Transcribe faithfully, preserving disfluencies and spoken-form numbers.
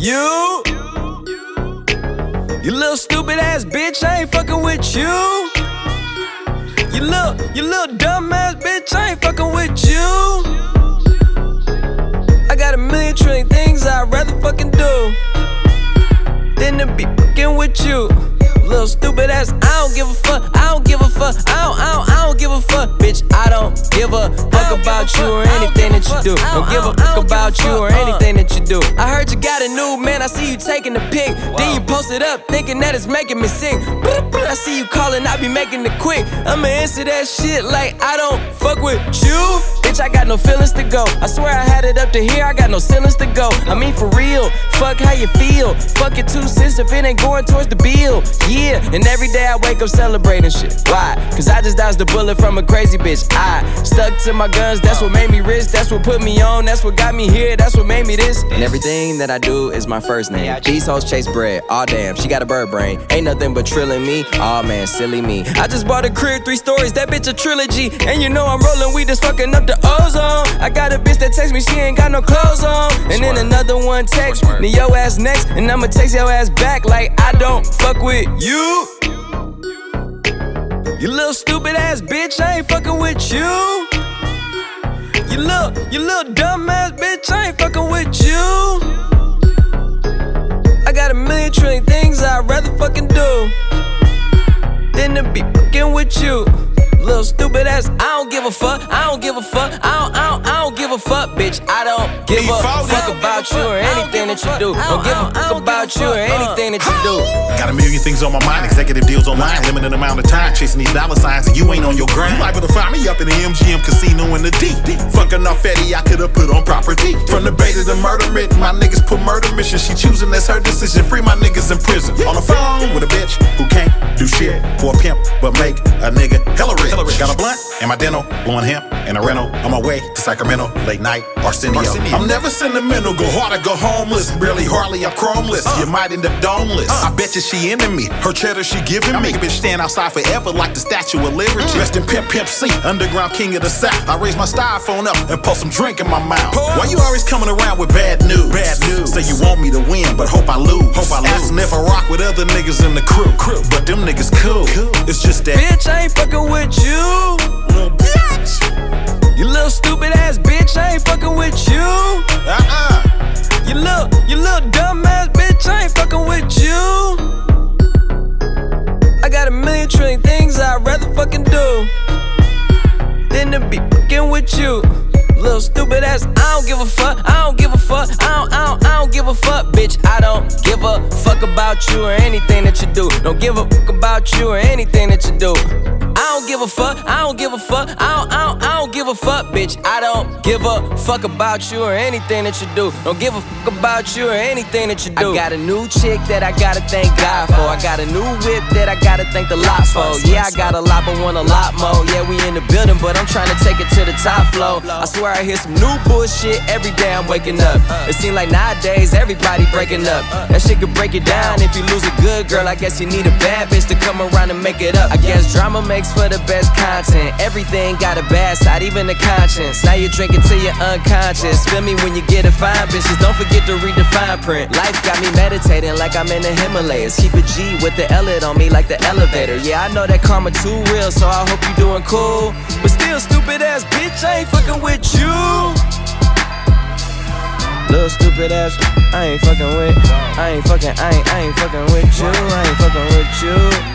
you. You little stupid ass bitch, I ain't fucking with you. You little, you little dumb ass bitch, I ain't fucking with you. I got a million trillion things I'd rather fucking do than to be fucking with you. Little stupid ass, I don't give a fuck, I don't give a fuck, I don't, I don't, I don't give a fuck, bitch, I don't give a fuck about you or anything that you do. Don't give a fuck about you or anything that you do. I heard you got a new man, I see you taking the pic, then you post it up, thinking that it's making me sick. I see you calling, I be making it quick. I'ma answer that shit like I don't fuck with you. Bitch, I got no feelings to go. I swear I had it up to here, I got no ceilings to go. I mean for real, fuck how you feel. Fuck it two cents if it ain't going towards the bill. Yeah, and every day I wake up celebrating shit. Why? Cause I just dodged a bullet from a crazy bitch. I stuck to my guns, that's what made me rich. That's what put me on, that's what got me here. That's what made me this. And everything that I do is my first name. These hoes chase bread, aw damn, she got a bird brain. Ain't nothing but trilling me, aw man, silly me. I just bought a crib, three stories, that bitch a trilogy. And you know I'm rolling weed that's fucking up the ozone. I got a bitch that texts me, she ain't got no clothes on. And then another one text me, yo ass next. And I'ma text your ass back like I don't fuck with you. You little stupid ass bitch, I ain't fucking with you. You little, you little dumb ass bitch, I ain't fucking with you. I got a million trillion things I'd rather fucking do than to be fucking with you. Little stupid ass, I don't give a fuck, I don't give a fuck, I don't, I don't, I don't give a fuck, bitch. I don't give a fuck about you or anything that you do. Don't give a fuck about you or anything that you do. Got a million things on my mind, executive deals online, limited amount of time chasing these dollar signs, and you ain't on your grind. You liable to find me up in the M G M casino in the D. Fucking off Eddie, I could've put on property. From the bay to the murder writ, my niggas put murder mission. She choosing, that's her decision. Free my niggas in prison. On the phone with a bitch who can't do shit for a pimp, but make a nigga hella rich. Got a blunt and my dental, blowing hemp and a rental. On my way to Sacramento, late night, Arsenio. Arsenio. I'm never sentimental, go hard or go homeless. Barely hardly, I'm chromeless. Uh. You might end up domeless. Uh. I bet you she into me. Her cheddar she giving I me. Make a bitch stand outside forever like the Statue of Liberty. Mm. Rest in Pimp Pimp C, underground king of the South. I raise my styrofoam up and pour some drink in my mouth. Pause. Why you always coming around with bad news? Bad news. Say you want me to win, but hope I lose. Hope I lose. Asking if I rock with other niggas in the crew. crew. But them niggas cool. cool. It's just that bitch, I ain't fucking with you. Little bitch. You little stupid ass bitch, I ain't fucking with you. Uh-uh. You little, you little dumb ass bitch, I ain't fucking with you. I got a million trillion things I'd rather fucking do than to be fucking with you. Little stupid ass, I don't give a fuck, I don't give a fuck, I don't, I don't, I don't give a fuck, bitch. I don't give a fuck about you or anything that you do. Don't give a fuck about you or anything that you do. I don't give a fuck, I don't give a fuck, I don't, I don't, I don't give a fuck, bitch. I don't give a fuck about you or anything that you do. Don't give a fuck about you or anything that you do. I got a new chick that I gotta thank God for. I got a new whip that I gotta thank the lot for. Yeah, I got a lot but want a lot more. Yeah, we in the building but I'm trying to take it to the top floor. I swear I hear some new bullshit every day I'm waking up. It seems like nowadays everybody breaking up. That shit could break it down if you lose a good girl. I guess you need a bad bitch to come around and make it up. I guess drama makes for the best content. Everything got a bad side, even the conscience. Now you're drinking till you're unconscious. Feel me when you get a fine bitches. Don't forget to read the fine print. Life got me meditating like I'm in the Himalayas. Keep a G with the L-it on me like the elevator. Yeah, I know that karma too real, so I hope you doing cool. But still, stupid ass bitch, I ain't fucking with you. Little stupid ass, I ain't fucking with. I ain't fucking, I ain't, I ain't fucking with you. I ain't fucking with you.